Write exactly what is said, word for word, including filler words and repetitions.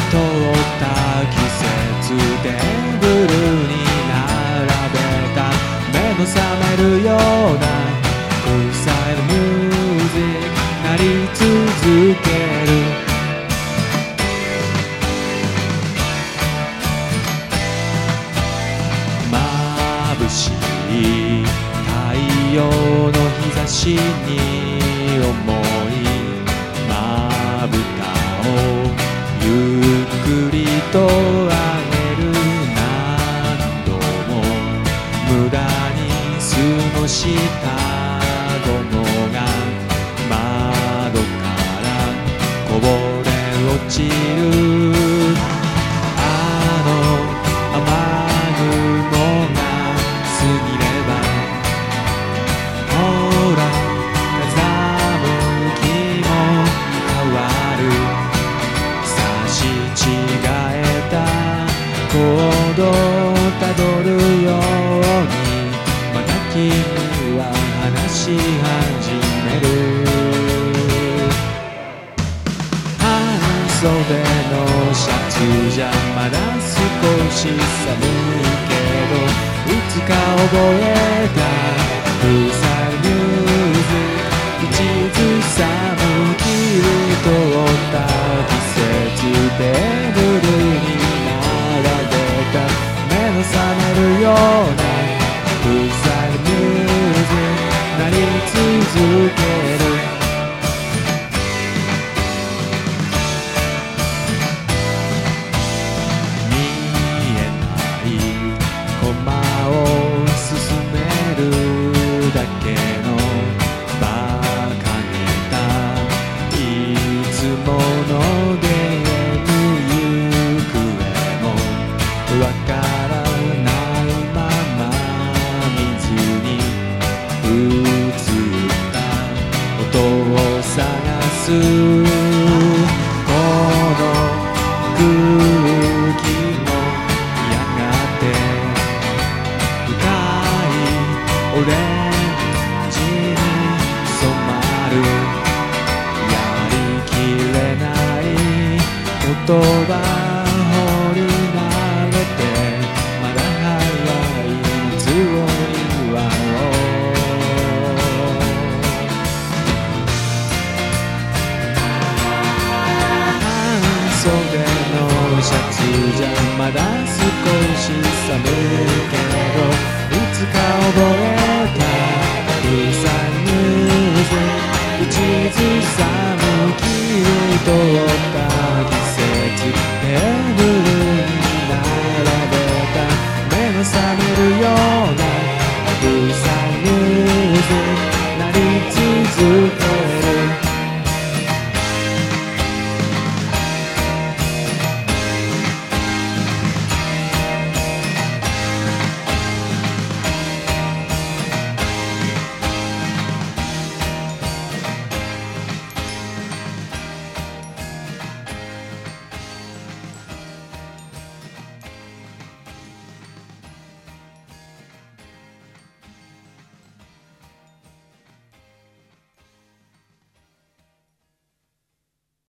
通った季節テーブルに並べた目の覚めるような臭いミュージック鳴り続ける眩しい太陽の日差しに思いまぶたをゆっくりと上げる何度も無駄に過ごした午後が窓からこぼれ落ちるあの雨雲が過ぎればほら風向きも変わる差し違えたコードをたどるようにまた君は話し始める半袖のシャツじゃまだ少し寒いけどいつか覚えたうさいミュージック口ずさむ切り取った季節テーブルに並べた目の覚めるようなうさいミュージック鳴り続ける見えないコマを進めるだけの馬鹿げたいつものゲーム行方もわからないまま水に映った音を探すこの空気もやがて深いオレンジに染まるやりきれない言葉放り投げてまだ早い夏を祝おう半袖のシャツじゃまだ少し寒いけどいつか覚えたうさいミュージック口ずさむ切り取った季節テーブルに並べた目の覚め